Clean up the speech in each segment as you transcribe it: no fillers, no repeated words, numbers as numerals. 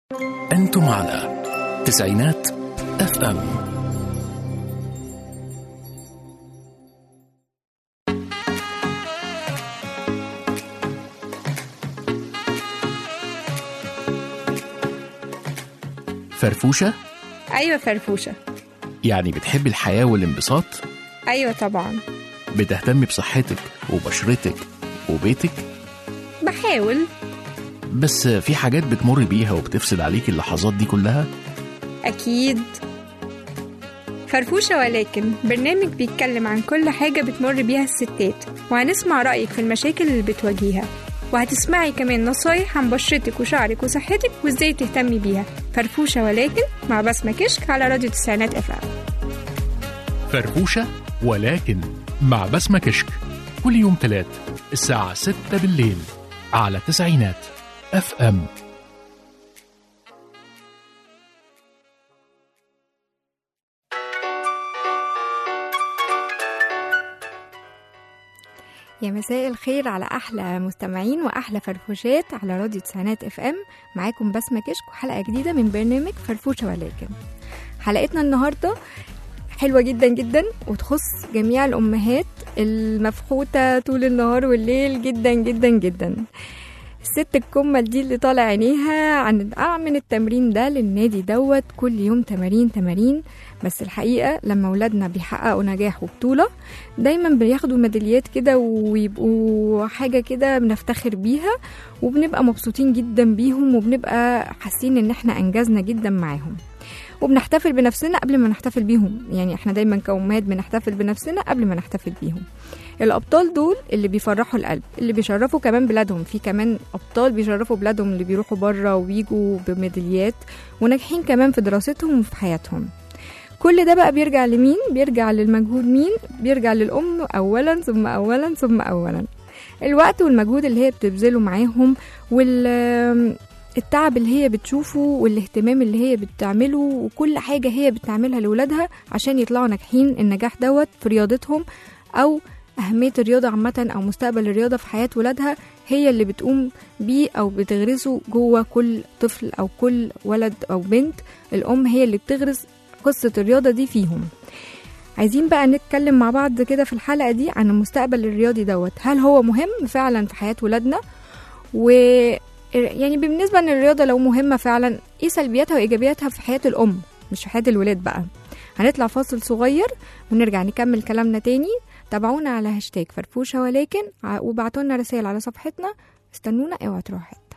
أنتم على تسعينات FM. فرفوشة؟ أيوة فرفوشة. يعني بتحب الحياة والانبساط؟ أيوة طبعا. بتهتم بصحتك وبشرتك وبيتك؟ بحاول. بس في حاجات بتمر بيها وبتفسد عليك اللحظات دي كلها؟ أكيد. فرفوشة ولكن برنامج بيتكلم عن كل حاجة بتمر بيها الستات، وهنسمع رأيك في المشاكل اللي بتواجهها، وهتسمعي كمان نصايح عن بشرتك وشعرك وصحتك وازاي تهتمي بيها. فرفوشة ولكن مع بسمة كشك على راديو تسعينات FM. فرفوشة ولكن مع بسمة كشك كل يوم 3 الساعة 6 بالليل على تسعينات FM. يا مساء الخير على أحلى مستمعين وأحلى فرفوشات على راديو تسعينات FM. معاكم بسمة كشك وحلقة جديدة من برنامج فرفوشة ولكن. حلقتنا النهاردة حلوة جدا جدا وتخص جميع الأمهات المفحوتة طول النهار والليل جدا جدا جدا. الست الكمل دي اللي طالع عينيها عن أعمل التمرين ده للنادي دوت كل يوم تمارين، بس الحقيقة لما ولادنا بيحققوا نجاح وبطولة دايما بياخدوا ميداليات كده ويبقوا حاجة كده بنفتخر بيها وبنبقى مبسوطين جدا بيهم وبنبقى حاسين ان احنا انجزنا جدا معاهم، وبنحتفل بنفسنا قبل ما نحتفل بيهم. يعني احنا دايما كأمهات بنحتفل بنفسنا قبل ما نحتفل بيهم. الأبطال دول اللي بيفرحوا القلب، اللي بيشرفوا كمان بلادهم. في كمان أبطال بيشرفوا بلادهم اللي بيروحوا بره ويجوا بميداليات وناجحين كمان في دراستهم وفي حياتهم. كل ده بقى بيرجع لمين؟ بيرجع للمجهود. مين؟ بيرجع للأم أولا ثم أولا ثم أولا. الوقت والمجهود اللي هي بتبذله معاهم والتعب اللي هي بتشوفه والاهتمام اللي هي بتعمله وكل حاجة هي بتعملها لولادها عشان يطلعوا ناجحين النجاح دوت في رياضتهم أو أهمية الرياضة عامة أو مستقبل الرياضة في حياة ولادها، هي اللي بتقوم بيه أو بتغرسه جوه كل طفل أو كل ولد أو بنت. الأم هي اللي بتغرس قصة الرياضة دي فيهم. عايزين بقى نتكلم مع بعض كده في الحلقة دي عن المستقبل الرياضي دوت. هل هو مهم فعلا في حياة ولادنا؟ يعني بالنسبة ان الرياضة لو مهمة فعلا، ايه سلبياتها وايجابياتها في حياة الأم مش في حياة الولاد بقى؟ هنطلع فاصل صغير ونرجع نكمل كلامنا تاني. تابعونا على هاشتاج فرفوشة ولكن وبعتولنا رسائل على صفحتنا. استنونا، اوعوا تروحوا حتة.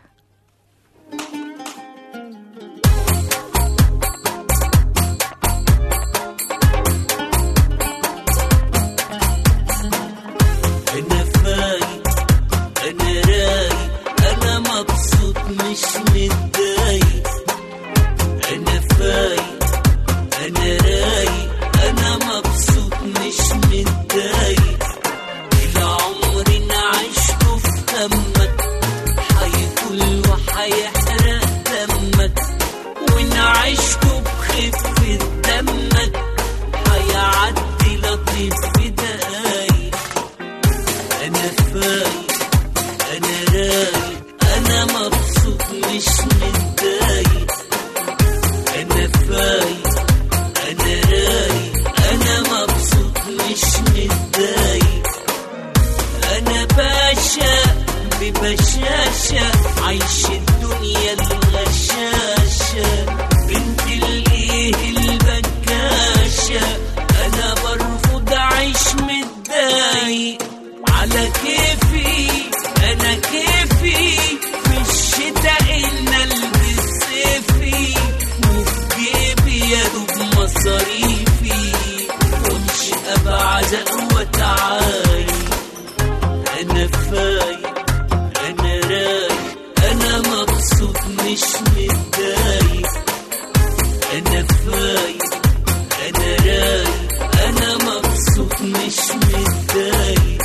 أنا فايق، أنا رايق، أنا مبسوط مش متضايق. أنا فايق، أنا رايق، أنا مبسوط مش متضايق. العمر أنا عشته في همك حيطول وحيحرق دمك، وأنا عشته بخفة دمك حيعدي لطيف في دقايق. أنا فايق، أنا رايق، أنا مبسوط مش متضايق. أنا فايق، أنا رايق، أنا مبسوط مش متضايق. أنا باشا ببشاشة عايش الدنيا الغشاشة، بنت الإيه البكاشة. أنا برفض أعيش متضايق على كيفي، أنا كيفي في الشتاء إن ألبس صيفي، وفي جيبي يا دوب مصاريفي، ومش أبعد وتعالي. أنا فايق، أنا رايق، أنا مبسوط مش متضايق. أنا فايق، أنا رايق، أنا مبسوط مش متضايق.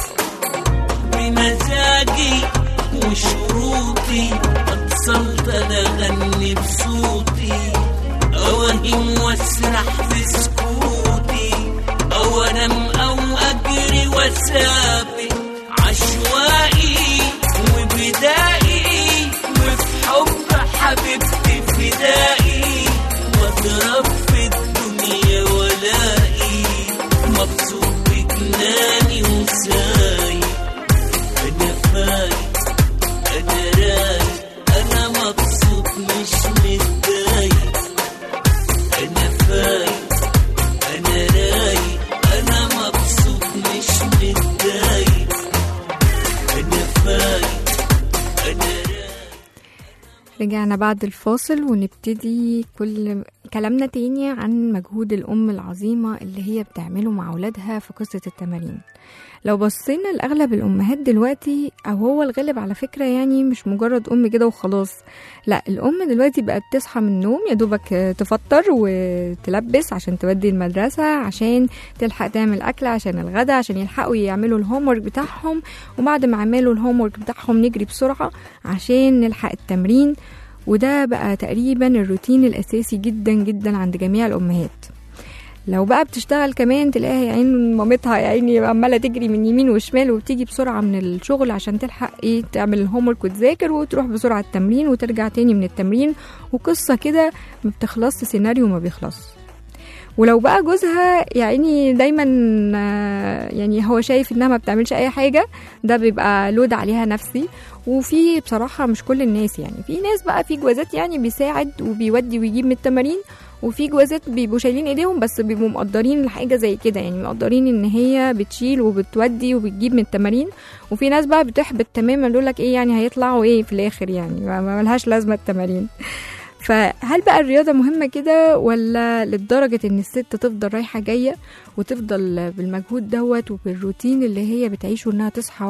بمزاجي وشروطي أتصلت أنا أغني بصوتي، أوهم واسرح في سكوتي، أو أنام أو أجري وسابق عشوائي وبدائي، وفي حب حبيبتي في مش متضايق، أنا فايق أنا رايق، أنا مبسوط مش متضايق، أنا فايق أنا رايق. رجعنا بعد الفاصل ونبتدي كل كلامنا تاني عن مجهود الأم العظيمة اللي هي بتعمله مع أولادها في قصة التمارين. لو بصينا لأغلب الأمهات دلوقتي، أو هو الغالب على فكرة، يعني مش مجرد أم كده وخلاص، لا، الأم دلوقتي بقت تصحى من النوم يا دوبك تفطر وتلبس عشان تودي المدرسة، عشان تلحق تعمل أكل عشان الغدا، عشان يلحقوا يعملوا الهومورك بتاعهم، وبعد ما عملوا الهومورك بتاعهم نجري بسرعة عشان نلحق التمرين. وده بقى تقريبا الروتين الأساسي جدا جدا عند جميع الأمهات. لو بقى بتشتغل كمان تلاقيها يا عين مامتها يا عيني عماله تجري من يمين وشمال وبتيجي بسرعه من الشغل عشان تلحق تعمل الهومورك وتذاكر وتروح بسرعه التمرين وترجع تاني من التمرين، وقصه كده ما بتخلصش، سيناريو ما بيخلص. ولو بقى جوزها يعني دايما يعني هو شايف انها ما بتعملش اي حاجه، ده بيبقى لود عليها نفسي. وفي بصراحه مش كل الناس، يعني في ناس بقى في جوازات يعني بيساعد وبيودي ويجيب من التمارين، وفي جوازات بيبقوا شايلين ايديهم بس بيبقوا مقدرين الحاجه زي كده، يعني مقدرين ان هي بتشيل وبتودي وبتجيب من التمارين. وفي ناس بقى بتحبط تماما، يقول لك ايه يعني هيطلعوا ايه في الاخر، يعني ما ملهاش لازمه التمارين. فهل بقى الرياضة مهمة كده، ولا لدرجة ان الست تفضل رايحة جاية وتفضل بالمجهود دوت وبالروتين اللي هي بتعيشه، انها تصحى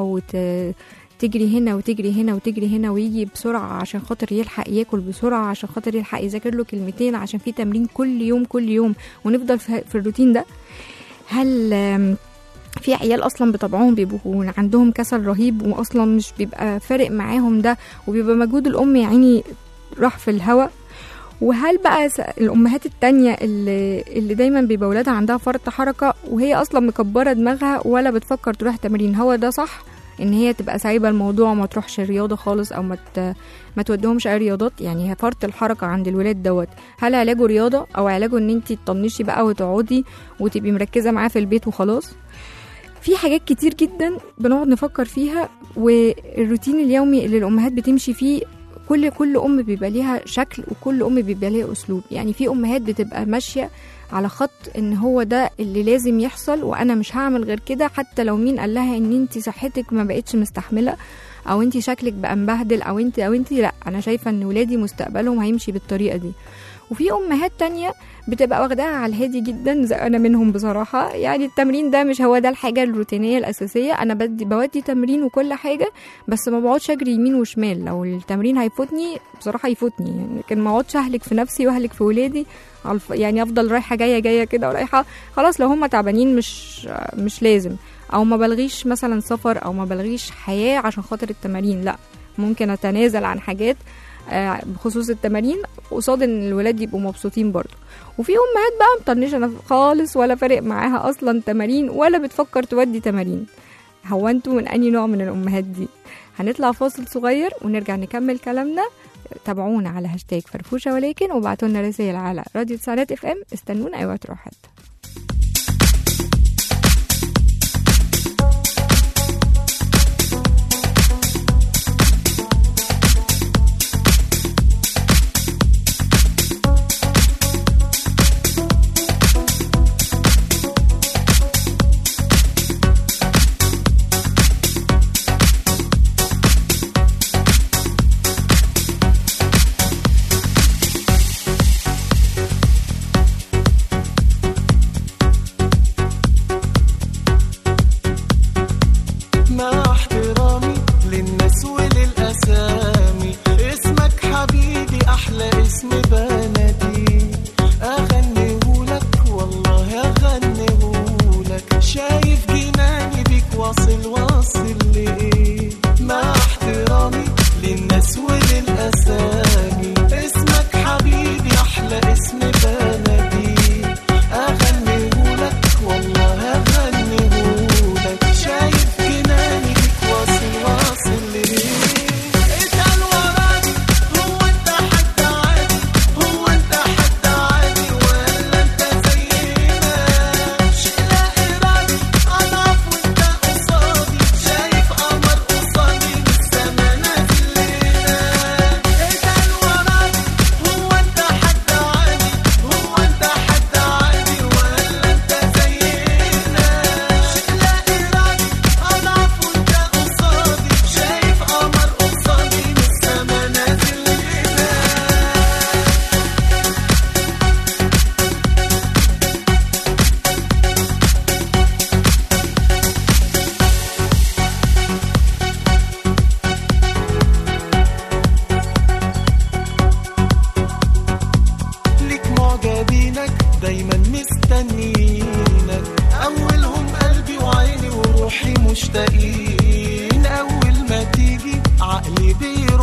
وتجري هنا وتجري هنا وتجري هنا ويجي بسرعة عشان خاطر يلحق ياكل بسرعة، عشان خاطر يلحق يذاكر له كلمتين، عشان في تمرين كل يوم كل يوم، ونفضل في الروتين ده؟ هل في عيال اصلا بطبعهم بيبقوا عندهم كسل رهيب واصلا مش بيبقى فارق معاهم ده، وبيبقى مجهود الام يعني راح في الهوا؟ وهل بقى الامهات التانية اللي دايما بيبقى ولادها عندها فرط حركة وهي اصلا مكبرة دماغها ولا بتفكر تروح تمرين، هو ده صح ان هي تبقى سايبة الموضوع وما تروحش رياضة خالص، او ما توديهمش اي رياضات؟ يعني فرط الحركة عند الولاد دوت، هل علاجه رياضة او علاجه ان انتي تطنشي بقى وتقعدي وتبقي مركزة معاه في البيت وخلاص؟ في حاجات كتير جدا بنقعد نفكر فيها، والروتين اليومي اللي الامهات بتمشي فيه كل ام بيبقى ليها شكل، وكل ام بيبقى ليها اسلوب. يعني في امهات بتبقى ماشيه على خط ان هو ده اللي لازم يحصل، وانا مش هعمل غير كده، حتى لو مين قال لها ان انت صحتك ما بقتش مستحمله، او انت شكلك بقى مبهدل، او انت لا، انا شايفه ان ولادي مستقبلهم هيمشي بالطريقه دي. وفي امهات تانية بتبقى واخداها على الهادي جدا، زي انا منهم بصراحه. يعني التمرين ده مش هو ده الحاجه الروتينيه الاساسيه، انا بودي تمرين وكل حاجه، بس ما بقعدش اجري يمين وشمال. لو التمرين هيفوتني بصراحه يفوتني، يعني لكن ما اقعدش اهلك في نفسي واهلك في ولادي، يعني افضل رايحه جايه كده ورايحه خلاص. لو هم تعبانين مش لازم، او ما بلغيش مثلا سفر، او ما بلغيش حياه عشان خاطر التمارين، لا، ممكن اتنازل عن حاجات بخصوص التمارين قصاد ان الولاد يبقوا مبسوطين برضو. وفي امهات بقى مطنشه خالص ولا فارق معاها اصلا تمارين، ولا بتفكر تودي تمارين. هو انتوا من انهي نوع من الامهات دي؟ هنطلع فاصل صغير ونرجع نكمل كلامنا. تابعونا على هاشتاج فرفوشه ولكن، وبعتوا لنا رسائل على راديو تسعينات اف ام. استنونا ايوه تروح حته.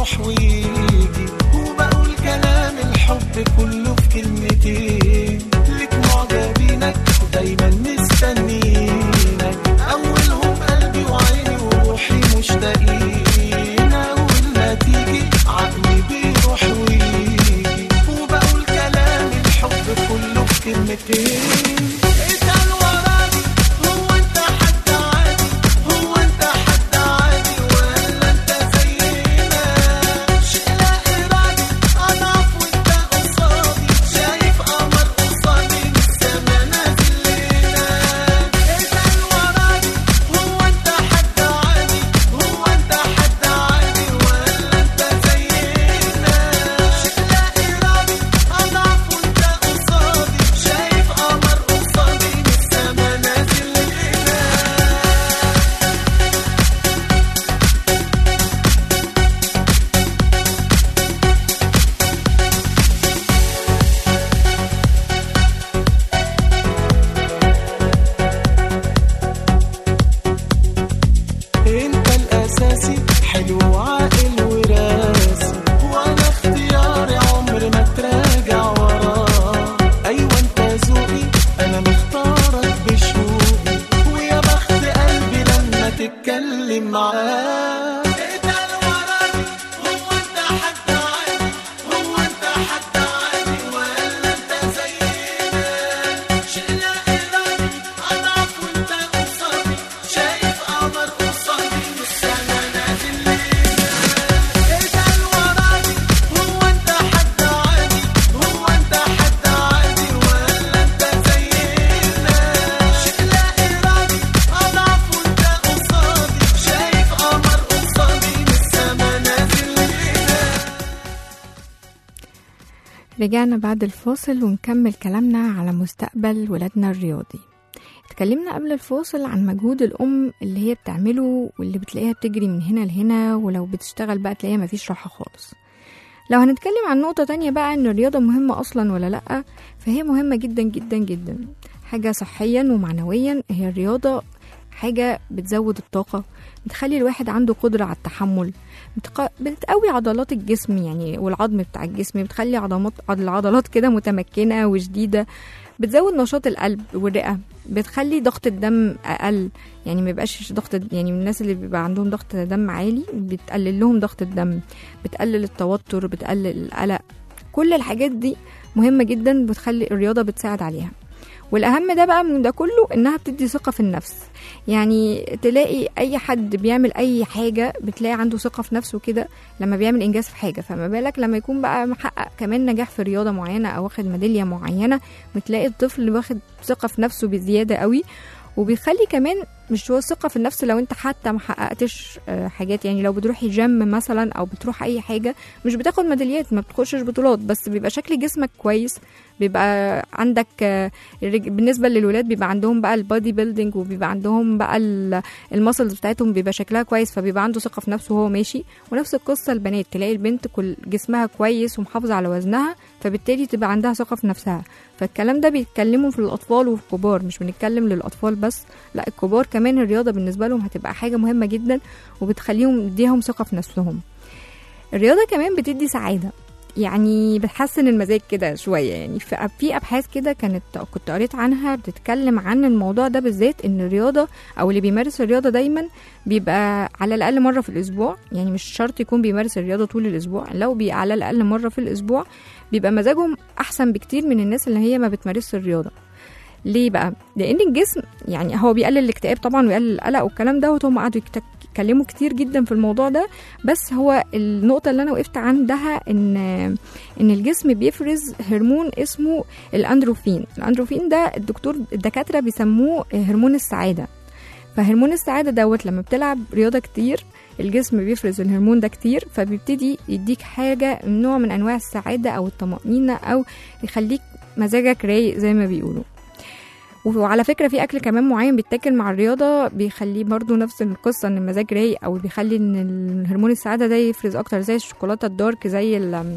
بيروح ويجي، وبقول كلام الحب كله في كلمتين، لك معجبينك دايما مستنينك، أولهم قلبي وعيني وروحي مشتاقين، أول ما تيجي عقلي بيروح ويجي، وبقول كلام الحب كله في كلمتين. اسأل وراني هو انت حد عادي، هو انت حد عادي ولا انت زينا؟ شيء لا إرادي أضعف وانت قصادي، شايف قمر قصادي من السما نازل لينا. اسأل وراني هو انت حد عادي، هو انت حد عادي ولا انت زينا؟ شيء لا إرادي أضعف وانت قصادي، شايف قمر قصادي من السما نازل لينا. انت الاساسي حلو وعاقل وراسي، وانا اختياري عمر ما تراجع وراه. ايوه انت ذوقي انا مختارك بشوقي، ويا بخت قلبي لما تتكلم معاه. اتقل وراني هو انت حد عادي، هو انت حد عادي ولا انت زينا؟ شيء لا إرادي أضعف وانت قصادي، شايف قمر قصادي من السما نازل لينا. اتقل وراني هو انت حد عادي، هو انت حد عادي ولا انت زينا؟ شيء لا إرادي أضعف وانت قصادي، شايف قمر قصادي من السما نازل لينا. رجعنا بعد الفاصل ونكمل كلامنا على مستقبل ولادنا الرياضي. اتكلمنا قبل الفاصل عن مجهود الأم اللي هي بتعمله واللي بتلاقيها بتجري من هنا لهنا، ولو بتشتغل بقى تلاقيها مفيش راحة خالص. لو هنتكلم عن نقطة تانية بقى ان الرياضة مهمة أصلا ولا لأ، فهي مهمة جدا جدا جدا. حاجة صحيا ومعنويا، هي الرياضة حاجة بتزود الطاقة، بتخلي الواحد عنده قدرة على التحمل، بتقوي عضلات الجسم يعني والعظم بتاع الجسم، بتخلي العضلات كده متمكنة وشديدة، بتزود نشاط القلب والرئة، بتخلي ضغط الدم أقل، يعني ما يبقاش يعني من الناس اللي بيبقى عندهم ضغط دم عالي بتقلل لهم ضغط الدم، بتقلل التوتر، بتقلل القلق. كل الحاجات دي مهمة جدا، بتخلي الرياضة بتساعد عليها. والأهم ده بقى من ده كله إنها بتدي ثقة في النفس. يعني تلاقي أي حد بيعمل أي حاجة بتلاقي عنده ثقة في نفسه كده لما بيعمل إنجاز في حاجة، فما بالك لما يكون بقى محقق كمان نجاح في رياضة معينة أو واخد ميدالية معينة، بتلاقي الطفل واخد ثقة في نفسه بزيادة قوي. وبيخلي كمان مش هو الثقة في النفس لو انت حتى محققتش حاجات، يعني لو بتروحي جيم مثلا او بتروح اي حاجة مش بتاخد ميداليات، ما بتخشش بطولات، بس بيبقى شكل جسمك كويس، بيبقى عندك بالنسبة للولاد بيبقى عندهم بقى البادي بيلدينج، وبيبقى عندهم بقى المسلز بتاعتهم بيبقى شكلها كويس، فبيبقى عنده ثقة في نفسه وهو ماشي. ونفس القصة البنات، تلاقي البنت كل جسمها كويس ومحافظة على وزنها، فبالتالي تبقى عندها ثقة في نفسها. فالكلام ده بيتكلموا في الأطفال وفي الكبار، مش بنتكلم للأطفال بس، لا الكبار كمان الرياضة بالنسبة لهم هتبقى حاجة مهمة جدا، وبتخليهم تديهم ثقة في نفسهم. الرياضة كمان بتدي سعادة، يعني بتحسن المزاج كده شوية. يعني في أبحاث كده كنت قريت عنها بتتكلم عن الموضوع ده بالذات، إن الرياضة أو اللي بيمارس الرياضة دايما بيبقى على الأقل مرة في الأسبوع، يعني مش شرط يكون بيمارس الرياضة طول الأسبوع، لو بيبقى على الأقل مرة في الأسبوع بيبقى مزاجهم أحسن بكتير من الناس اللي هي ما بتمارس الرياضة. ليه بقى؟ لأن الجسم يعني هو بيقلل الاكتئاب طبعا ويقلل القلق والكلام ده، وهم قعدوا يتكلموا كتير جدا في الموضوع ده. بس هو النقطة اللي أنا وقفت عندها إن الجسم بيفرز هرمون اسمه الأندروفين. الأندروفين ده الدكاترة بيسموه هرمون السعادة. فهرمون السعادة دوت لما بتلعب رياضة كتير الجسم بيفرز الهرمون ده كتير، فبيبتدي يديك حاجة نوع من أنواع السعادة أو الطمأنينة، أو يخليك مزاجك رايق زي ما بيقولوا. وعلى فكرة في أكل كمان معين بيتاكل مع الرياضة بيخليه برضو نفس القصة، إن المزاج رايق، أو بيخلي إن الهرمون السعادة ده يفرز أكتر، زي الشوكولاتة الدارك، زي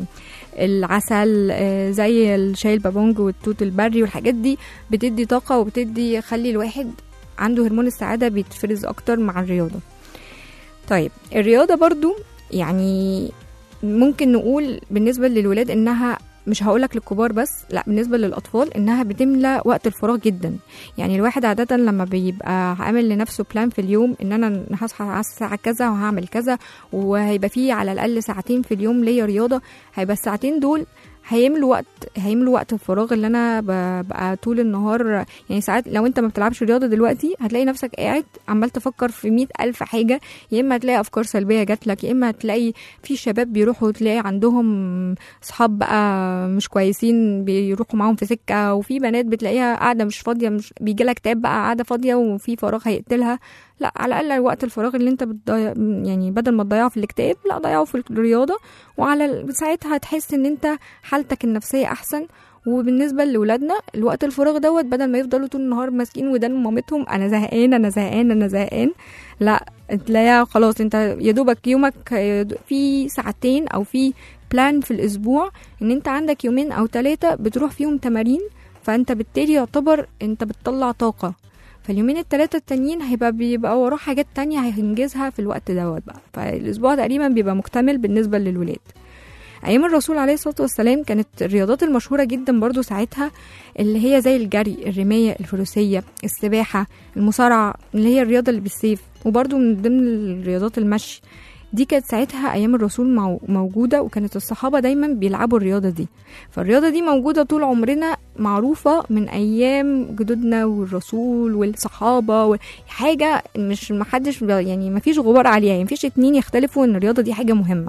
العسل، زي الشاي البابونج والتوت البري، والحاجات دي بتدي طاقة وبتدي خلي الواحد عنده هرمون السعادة بيتفرز أكتر مع الرياضة. طيب الرياضة برضو يعني ممكن نقول بالنسبة للولاد إنها مش هقولك للكبار بس، لا بالنسبة للأطفال إنها بتملى وقت الفراغ جدا. يعني الواحد عادة لما بيبقى عامل لنفسه بلان في اليوم إن أنا هصحى على الساعة كذا وهعمل كذا، وهيبقى فيه على الأقل ساعتين في اليوم ليا رياضة، هيبقى الساعتين دول هيملوا وقت الفراغ اللي انا ببقى طول النهار. يعني ساعات لو انت ما بتلعبش رياضه دلوقتي هتلاقي نفسك قاعد عمال تفكر في 100,000 حاجه، يا اما هتلاقي افكار سلبيه جات لك، يا اما هتلاقي في شباب بيروحوا تلاقي عندهم اصحاب بقى مش كويسين بيروحوا معاهم في سكه، وفي بنات بتلاقيها قاعده مش فاضيه، مش بيجي لها اكتئاب بقى قاعده فاضيه وفي فراغ هيقتلها. لا، على الاقل وقت الفراغ اللي انت بتضيع يعني بدل ما تضيعه في الاكتئاب لا ضيعه في الرياضه، وعلى ساعتها هتحس ان انت حالتك النفسيه احسن. وبالنسبه لاولادنا الوقت الفراغ دوت بدل ما يفضلوا طول النهار ماسكين ودان مامتهم انا زهقان انا زهقان انا زهقان، لا تلاقيها خلاص انت يا دوبك يومك في ساعتين او في بلان في الاسبوع ان انت عندك يومين او 3 بتروح فيهم تمارين، فانت بالتالي يعتبر انت بتطلع طاقه. فاليومين ال3 التانيين بيبقى وراه حاجات تانية هينجزها في الوقت دوت بقى. فالاسبوع تقريبا بيبقى مكتمل بالنسبة للولاد. ايام الرسول عليه الصلاة والسلام كانت الرياضات المشهورة جدا برضو ساعتها اللي هي زي الجري، الرماية، الفروسية، السباحة، المصارعة اللي هي الرياضة اللي بالسيف، وبرضو من ضمن الرياضات المشي. دي كانت ساعتها ايام الرسول موجودة، وكانت الصحابة دايما بيلعبوا الرياضة دي. فالرياضة دي موجودة طول عمرنا، معروفة من ايام جدودنا والرسول والصحابة، حاجة مش محدش يعني مفيش غبار عليها، يعني مفيش 2 يختلفوا ان الرياضة دي حاجة مهمة.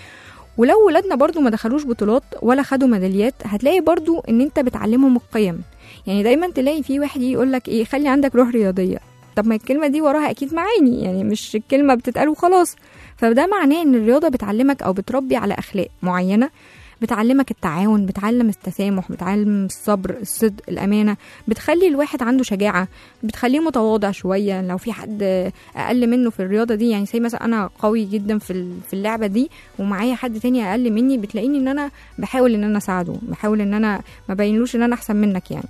ولو ولادنا برضو ما دخلوش بطولات ولا خدوا ميداليات هتلاقي برضو ان انت بتعلمهم القيم. يعني دايما تلاقي في واحد يقولك ايه خلي عندك روح رياضية، طب ما الكلمة دي وراها اكيد معاني، يعني مش الكلمة بتتقال وخلاص. فده معناه ان الرياضة بتعلمك او بتربي على اخلاق معينة، بتعلمك التعاون، بتعلم التسامح، بتعلم الصبر، الصدق، الامانة، بتخلي الواحد عنده شجاعة، بتخليه متواضع شوية. لو في حد اقل منه في الرياضة دي، يعني زي مثلا انا قوي جدا في اللعبة دي ومعايا حد تاني اقل مني، بتلاقيني ان انا بحاول ان انا اساعده، بحاول ان انا ما بينلوش ان انا احسن منك يعني.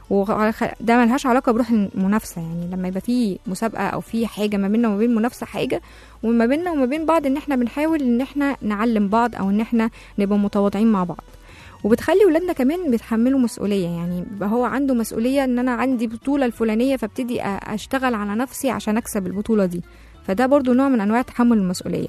وده ملهاش علاقة بروح المنافسة، يعني لما يبقى في مسابقة او في حاجة ما بيننا وما بين منافسة حاجة، وما بيننا وما بين بعض ان احنا بنحاول ان احنا نعلم بعض او ان احنا نبقى متواضعين مع بعض. وبتخلي ولادنا كمان بيتحملوا مسؤولية، يعني هو عنده مسؤولية ان انا عندي بطولة الفلانية فابتدي اشتغل على نفسي عشان اكسب البطولة دي. فده برضو نوع من انواع تحمل المسؤولية.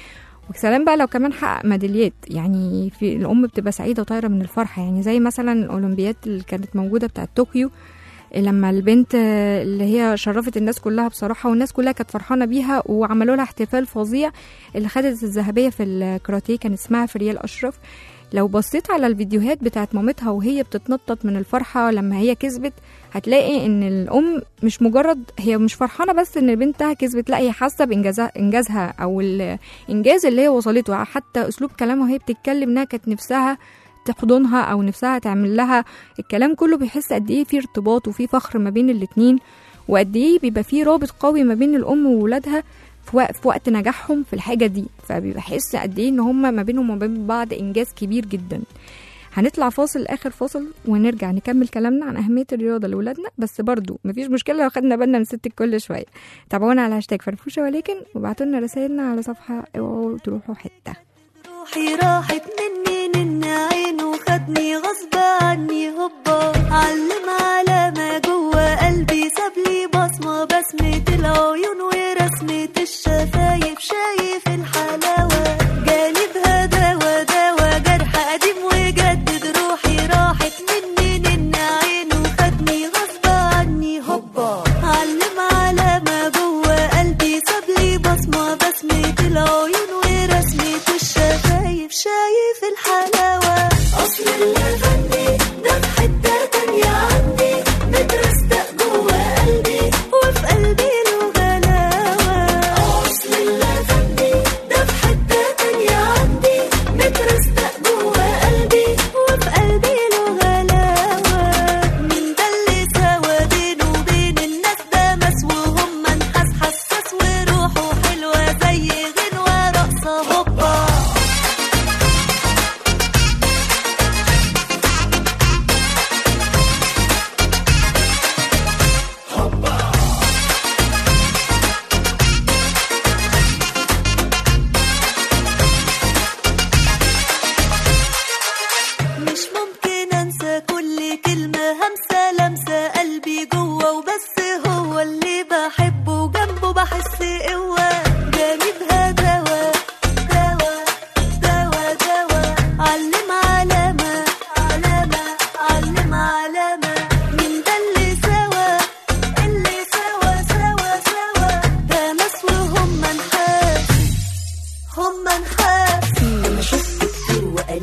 وسلام بقى لو كمان حقق ميداليات، يعني في الام بتبقى سعيده وطايره من الفرحه. يعني زي مثلا الاولمبياد اللي كانت موجوده بتاعه طوكيو، لما البنت اللي هي شرفت الناس كلها بصراحه، والناس كلها كانت فرحانه بيها وعملوا لها احتفال فظيع، اللي خدت الذهبيه في الكاراتيه كان اسمها فريال اشرف. لو بصيت على الفيديوهات بتاعت مامتها وهي بتتنطط من الفرحه لما هي كسبت، هتلاقي ان الام مش مجرد هي مش فرحانه بس ان بنتها كسبت، لا هي حاسه بانجازها او الانجاز اللي هي وصلته. حتى اسلوب كلامها وهي بتتكلم انها كانت نفسها تحضنها او نفسها تعمل لها، الكلام كله بيحس قد ايه في ارتباط وفي فخر ما بين الاتنين، وقد ايه بيبقى في رابط قوي ما بين الام وولادها في وقت نجاحهم في الحاجه دي. فبيبقى حس قد ايه ان هم ما بينهم وما بين بعض انجاز كبير جدا. هنطلع فاصل، اخر فاصل، ونرجع نكمل كلامنا عن اهميه الرياضه لاولادنا. بس برضو مفيش مشكله لو خدنا بالنا من ست كل شويه. تابعونا على هاشتاج فرفوشه ولكن، وبعتوا لنا رسائلنا على صفحه اوعوا تروحوا حته. روحي راحت مني من عينه خدني غصب عني هوبا، علم على ما جوه قلبي سابلي بصمه، بسمه العيون ورسمه الشفايف، شايف الحلاوه جالبها دوا دوا جرح قديم وجدد. روحي راحت مني من عينه خدني غصب عني هوبا، علم على ما جوه قلبي سابلي بصمه، بسمه العيون ورسمه الشفايف، شايف الحلاوة. أصل اللي غني ده في حتة تانية عندي، مترستق جوه قلبي وفي قلبي له غلاوة. أصل اللي غني ده في حتة تانية عندي، مترستق جوه قلبي وفي قلبي له غلاوة. مين ده اللي سوا بينه وبين الناس ده مسوهم منحاس حساس، وروحه حلوة زي غنوة رقصة هوبا.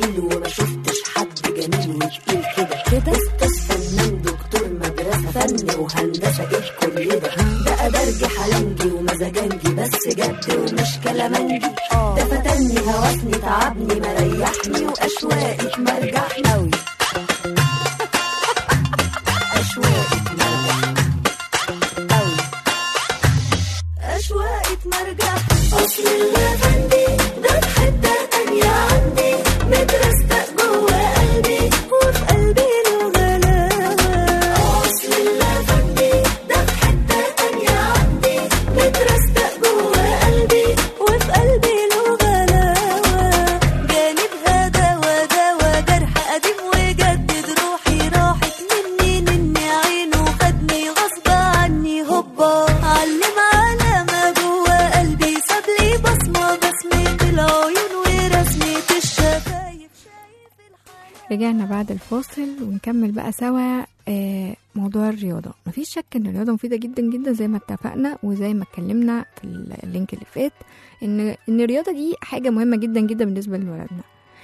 تقيل وما شفتش حد جميل وتقيل كده كده. استاذ فنان دكتور مدرسة فن وهندسة ايه كل ده درج حلنجي ومزاجنجي بس جد ومش كلامنجي. ده فتني هوسني تعبني مريحني واشواقك مرجحني أوي. أشواقك مرجحني أوي. أشواقك مرجحني. أصل اللافندي ده في حتة تانية عندي مترستق جوا قلبي وفي قلبي له غلاوة. أصل اللافندي ده في حتة تانية عندي مترستق جوا قلبي وفي قلبي له غلاوة. جانبها دوا دوا جرح قديم وجدد روحي راحت مني عينه خدني غصب عني هوبا. علم على ما جوا قلبي سابلي بصمة بسمة العيون ورسمة الشفايف. رجعنا بعد الفاصل ونكمل بقى سوا موضوع الرياضة. مفيش شك ان الرياضة مفيدة جدا جدا زي ما اتفقنا وزي ما اتكلمنا في اللينك اللي فات ان الرياضة دي حاجة مهمة جدا جدا بالنسبة لولادنا.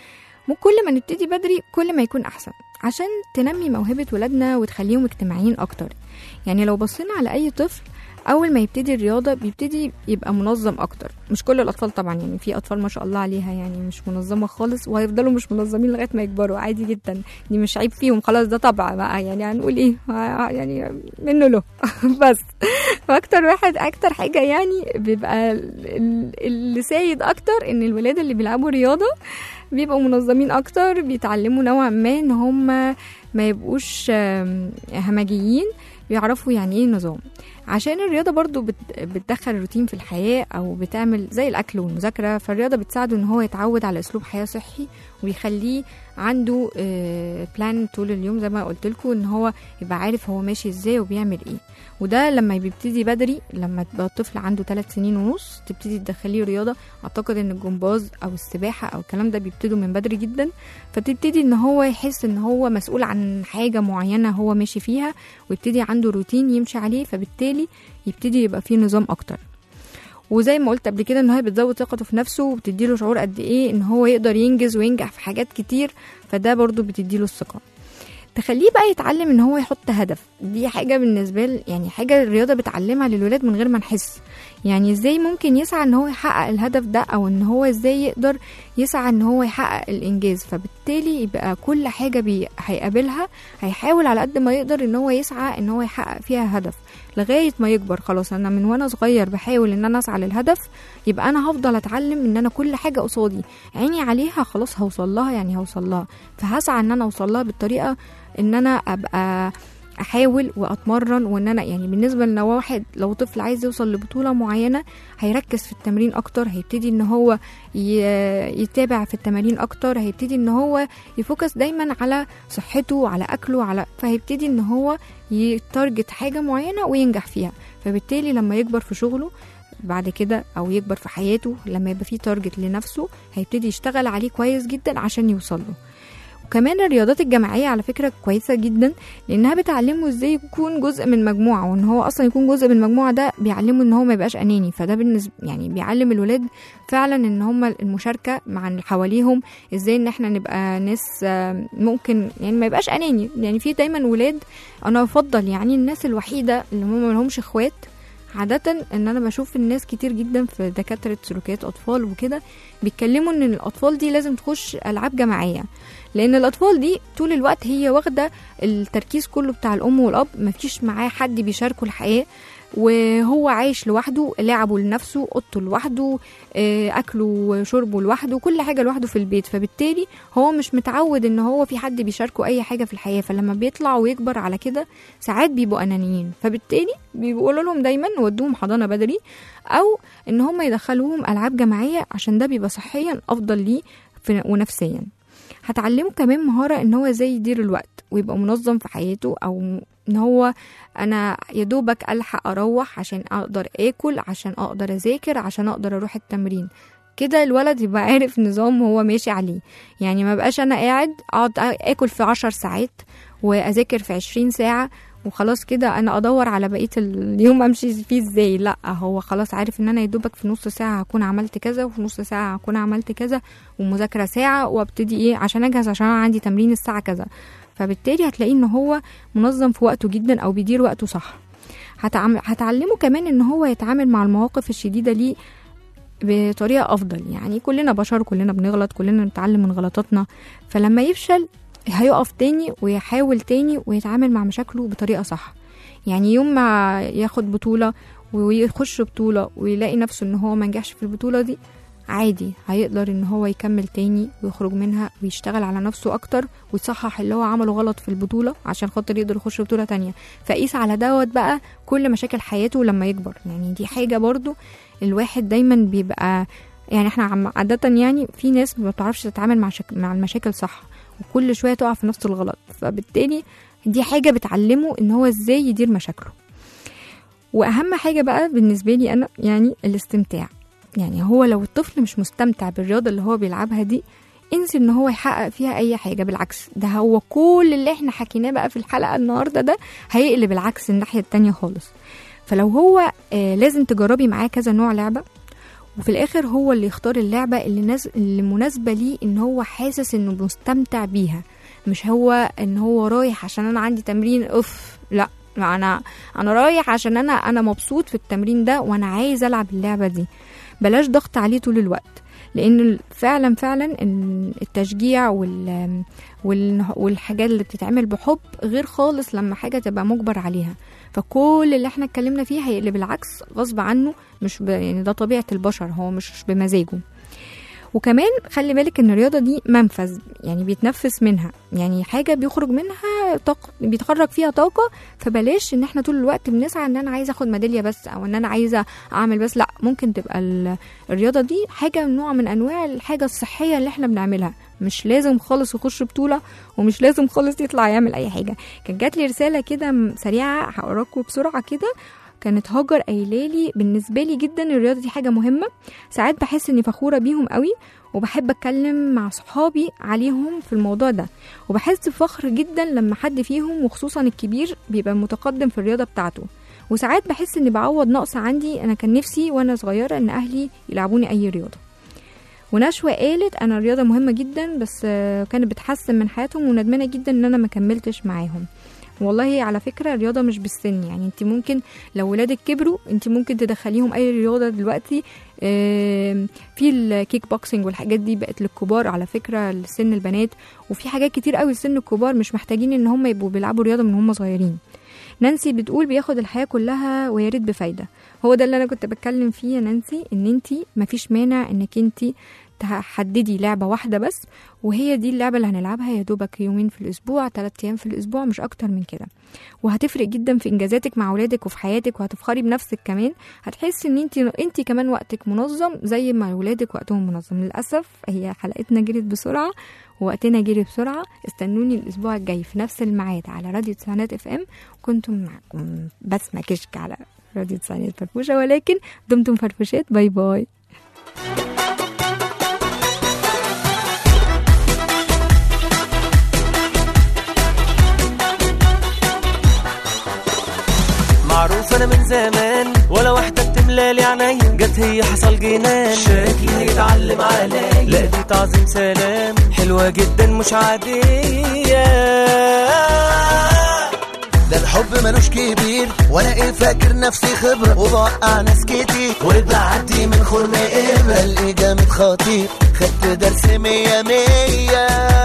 كل ما نبتدي بدري كل ما يكون احسن عشان تنمي موهبة ولادنا وتخليهم اجتماعيين اكتر. يعني لو بصينا على اي طفل اول ما يبتدي الرياضة بيبتدي يبقى منظم اكتر. مش كل الاطفال طبعا، يعني في اطفال ما شاء الله عليها يعني مش منظمة خالص وهيفضلوا مش منظمين لغاية ما يكبروا عادي جدا. دي مش عيب فيهم، خلاص ده طبع بقى، يعني هنقول ايه يعني منه له بس فاكتر واحد اكتر حاجة يعني بيبقى اللي سايد اكتر ان الولاد اللي بيلعبوا رياضة بيبقوا منظمين اكتر، بيتعلموا نوعا ما ان هم ما يبقوش همجيين، بيعرفوا يعني ايه نظام. عشان الرياضة برضو بتدخل روتين في الحياة او بتعمل زي الاكل والمذاكرة، فالرياضة بتساعده ان هو يتعود على اسلوب حياة صحي ويخليه عنده بلان طول اليوم زي ما قلت لكم، ان هو يبقى عارف هو ماشي ازاي وبيعمل ايه. وده لما بيبتدي بدري، لما تبقى الطفل عنده 3 سنين ونص تبتدي تدخليه رياضة. اعتقد ان الجمباز او السباحة او الكلام ده بيبتدوا من بدري جدا، فتبتدي ان هو يحس ان هو مسؤول عن حاجة معينة هو ماشي فيها ويبتدي عنده روتين يمشي عليه، فبالتالي يبتدي يبقى فيه نظام اكتر. وزي ما قلت قبل كده ان هي بتزود ثقته في نفسه وبتديله شعور قد ايه ان هو يقدر ينجز وينجح في حاجات كتير، فده برضو بتديله الثقة. تخليه بقى يتعلم ان هو يحط هدف. دي حاجة بالنسبة يعني حاجة الرياضة بتعلمها للولاد من غير ما نحس. يعني ازاي ممكن يسعى ان هو يحقق الهدف ده، او ان هو ازاي يقدر يسعى ان هو يحقق الانجاز. فبالتالي يبقى كل حاجة هيقابلها هيحاول على قد ما يقدر ان هو يسعى ان هو يحقق فيها هدف لغاية ما يكبر. خلاص انا من وانا صغير بحاول ان انا اسعى للهدف، يبقى انا هفضل اتعلم ان انا كل حاجة قصادي عيني عليها خلاص هوصل لها، يعني هوصل لها، فهسعى ان انا اوصل لها بالطريقة ان انا ابقى احاول واتمرن. وان انا يعني بالنسبه لنا واحد لو طفل عايز يوصل لبطوله معينه هيركز في التمرين اكتر، هيبتدي ان هو يتابع في التمارين اكتر، هيبتدي ان هو يفوكس دايما على صحته على اكله فهيبتدي ان هو يتارجت حاجه معينه وينجح فيها. فبالتالي لما يكبر في شغله بعد كده او يكبر في حياته لما يبقى فيه تارجت لنفسه هيبتدي يشتغل عليه كويس جدا عشان يوصل له. وكمان الرياضات الجماعية على فكرة كويسة جدا لأنها بتعلمه ازاي يكون جزء من مجموعة، وان هو أصلا يكون جزء من المجموعة ده بيعلمه ان هو ما يبقاش أناني. فده بالنسبة يعني بيعلم الولاد فعلا ان هم المشاركة مع اللي حواليهم، ازاي ان احنا نبقى ناس ممكن يعني ما يبقاش أناني. يعني في دايما ولاد أنا بفضل يعني الناس الوحيدة اللي هم ملهمش اخوات عادة، ان انا بشوف الناس كتير جدا في دكاترة سلوكيات اطفال وكده بيتكلموا ان الاطفال دي لازم تخش العاب جماعية، لان الاطفال دي طول الوقت هي واخدة التركيز كله بتاع الام والاب، مفيش معاه حد بيشاركوا الحياة، وهو عايش لوحده، لعبه لنفسه، اوضته لوحده، اكله وشربه لوحده، كل حاجه لوحده في البيت. فبالتالي هو مش متعود ان هو في حد بيشاركه اي حاجه في الحياه، فلما بيطلع ويكبر على كده ساعات بيبقوا انانيين. فبالتالي بيقولوا لهم دايما ودوهم حضانه بدري او ان هم يدخلوهم العاب جماعيه عشان ده بيبقى صحيا افضل ليه ونفسيا. هتعلمه كمان مهاره ان هو ازاي يدير الوقت ويبقى منظم في حياته، او ان هو انا يدوبك الحق اروح عشان اقدر اكل، عشان اقدر اذاكر، عشان اقدر اروح التمرين. كده الولد يبقى عارف نظام هو ماشي عليه. يعني ما بقاش انا اقعد اكل في 10 ساعات واذاكر في 20 ساعة وخلاص كده انا ادور على بقيه اليوم امشي فيه ازاي. لا، هو خلاص عارف ان انا يدوبك في نص ساعه هكون عملت كذا، وفي نص ساعه هكون عملت كذا، ومذاكره ساعه، وابتدي ايه عشان اجهز عشان انا عندي تمرين الساعه كذا. فبالتالي هتلاقيه ان هو منظم في وقته جدا او بيدير وقته صح. هتعلمه كمان ان هو يتعامل مع المواقف الشديده ليه بطريقه افضل. يعني كلنا بشر، كلنا بنغلط، كلنا نتعلم من غلطاتنا. فلما يفشل هيقف تاني ويحاول تاني ويتعامل مع مشاكله بطريقه صح. يعني يوم ما ياخد بطوله ويخش بطوله ويلاقي نفسه ان هو ما نجحش في البطوله دي، عادي هيقدر ان هو يكمل تاني ويخرج منها ويشتغل على نفسه اكتر ويصحح اللي هو عمله غلط في البطولة عشان خاطر يقدر يخش بطولة تانية. فقيس على دوت بقى كل مشاكل حياته لما يكبر. يعني دي حاجة برضو الواحد دايما بيبقى، يعني احنا عادة يعني في ناس ما بتعرفش تتعامل مع المشاكل صح، وكل شوية تقع في نفس الغلط. فبالتالي دي حاجة بتعلمه ان هو ازاي يدير مشاكله. واهم حاجة بقى بالنسبة لي انا يعني الاستمتاع. يعني هو لو الطفل مش مستمتع بالرياضة اللي هو بيلعبها دي، انسي ان هو يحقق فيها اي حاجة. بالعكس، ده هو كل اللي احنا حكيناه بقى في الحلقة النهاردة ده هيقلب العكس الناحية التانية خالص. فلو هو لازم تجربي معاه كذا نوع لعبة، وفي الاخر هو اللي يختار اللعبة اللي مناسبة ليه، ان هو حاسس انه مستمتع بيها. مش هو ان هو رايح عشان انا عندي تمرين لا انا رايح عشان انا مبسوط في التمرين ده وانا عايز العب اللعبة دي. بلاش ضغط عليه طول الوقت، لان فعلا التشجيع والحاجات اللي بتتعمل بحب غير خالص لما حاجة تبقى مجبر عليها. فكل اللي احنا اتكلمنا فيه هيقلب العكس غصب عنه، مش يعني ده طبيعة البشر، هو مش بمزاجه. وكمان خلي بالك ان الرياضة دي منفذ، يعني بيتنفس منها، يعني حاجة بيخرج منها طاقة، بيتخرج فيها طاقة. فبلاش ان احنا طول الوقت بنسعى ان انا عايزة اخد ميدالية بس، او ان انا عايزة اعمل بس. لا، ممكن تبقى الرياضة دي حاجة نوع من انواع الحاجة الصحية اللي احنا بنعملها. مش لازم خالص يخش بطولة، ومش لازم خالص يطلع يعمل اي حاجة. كان جات لي رسالة كده سريعة هقراكم بسرعة كده. كانت هاجر قايلالي بالنسبة لي جدا الرياضة دي حاجة مهمة، ساعات بحس اني فخورة بيهم قوي، وبحب اتكلم مع صحابي عليهم في الموضوع ده، وبحس بفخر جدا لما حد فيهم وخصوصا الكبير بيبقى متقدم في الرياضة بتاعته. وساعات بحس اني بعوض نقص عندي، انا كان نفسي وانا صغيرة ان اهلي يلعبوني اي رياضة. ونشوى قالت انا الرياضة مهمة جدا، بس كانت بتحسن من حياتهم وندمانة جدا ان انا ما كملتش معاهم. والله على فكرة الرياضة مش بالسن، يعني انت ممكن لو ولادك كبروا انت ممكن تدخليهم اي رياضة دلوقتي. في الكيك بوكسنج والحاجات دي بقت للكبار على فكرة، لسن البنات، وفي حاجات كتير قوي لسن الكبار، مش محتاجين ان هم يبقوا بيلعبوا رياضة من هم صغيرين. نانسي بتقول بياخد الحياة كلها ويا ريت بفايدة. هو ده اللي انا كنت بتكلم فيه يا نانسي، ان انت مفيش مانع انك انت تحددي لعبة واحدة بس، وهي دي اللعبة اللي هنلعبها يا دوبك يومين في الأسبوع، 3 أيام في الأسبوع، مش أكتر من كده. وهتفرق جدا في إنجازاتك مع أولادك وفي حياتك، وهتفخري بنفسك كمان. هتحسي إن انت كمان وقتك منظم زي ما أولادك وقتهم منظم. للأسف هي حلقتنا جرت بسرعة ووقتنا جري بسرعة. استنوني الأسبوع الجاي في نفس الميعاد على راديو تسعينات FM. كنتم معكم بسمة كشك على راديو تسعينات فرفوشة، ولكن دمتم فرفوشات. باي باي. معروف انا من زمان ولا واحدة بتملالي عينيا، جت هي حصل جنان، شكلي هيتعلم عليا، لا دي تعظيم سلام، حلوة جدا مش عادية. ده الحب ملوش كبير، وانا ايه فاكر نفسي خبرة، وبوقع ناس كتير وبعدي من خرم إبرة. قلبي جامد خطير، خدت درس 100 100.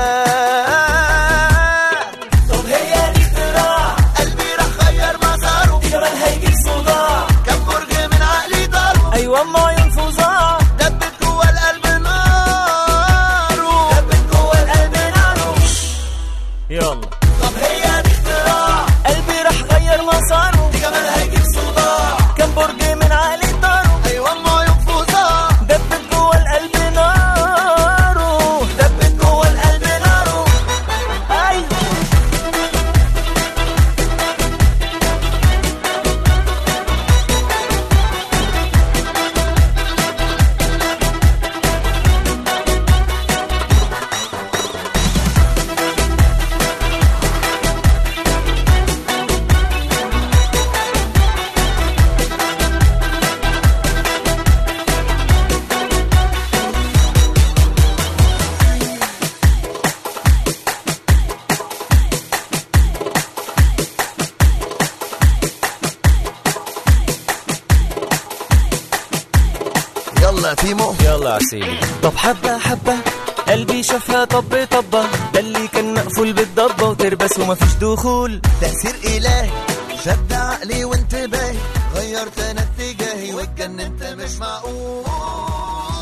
طب هي دي اختراع، قلبي راح غير مساره، دي كمان هيجيب صداع، كم برج من عقلي ضربه، ايوه ما عيون فظاع، دبت جوه القلب ناره، دبت جوه القلب ناره. يلا طب هي دي اختراع، قلبي راح غير مساره، دي كمان هيجيب صداع، كم برج من عقلي ضرب، ايوه ما ينفذها، دبت جوه القلب ناره، دبت جوه القلب ناره. ايوه يلا يا سيدي. طب حبة حبة قلبي شافها طب طبة، ده اللي كان مقفول بالضبة وتربس ومفيش دخول. تأثير إلهي شد عقلي وانتباهي، غيرت انا اتجاهي واتجننت مش معقول.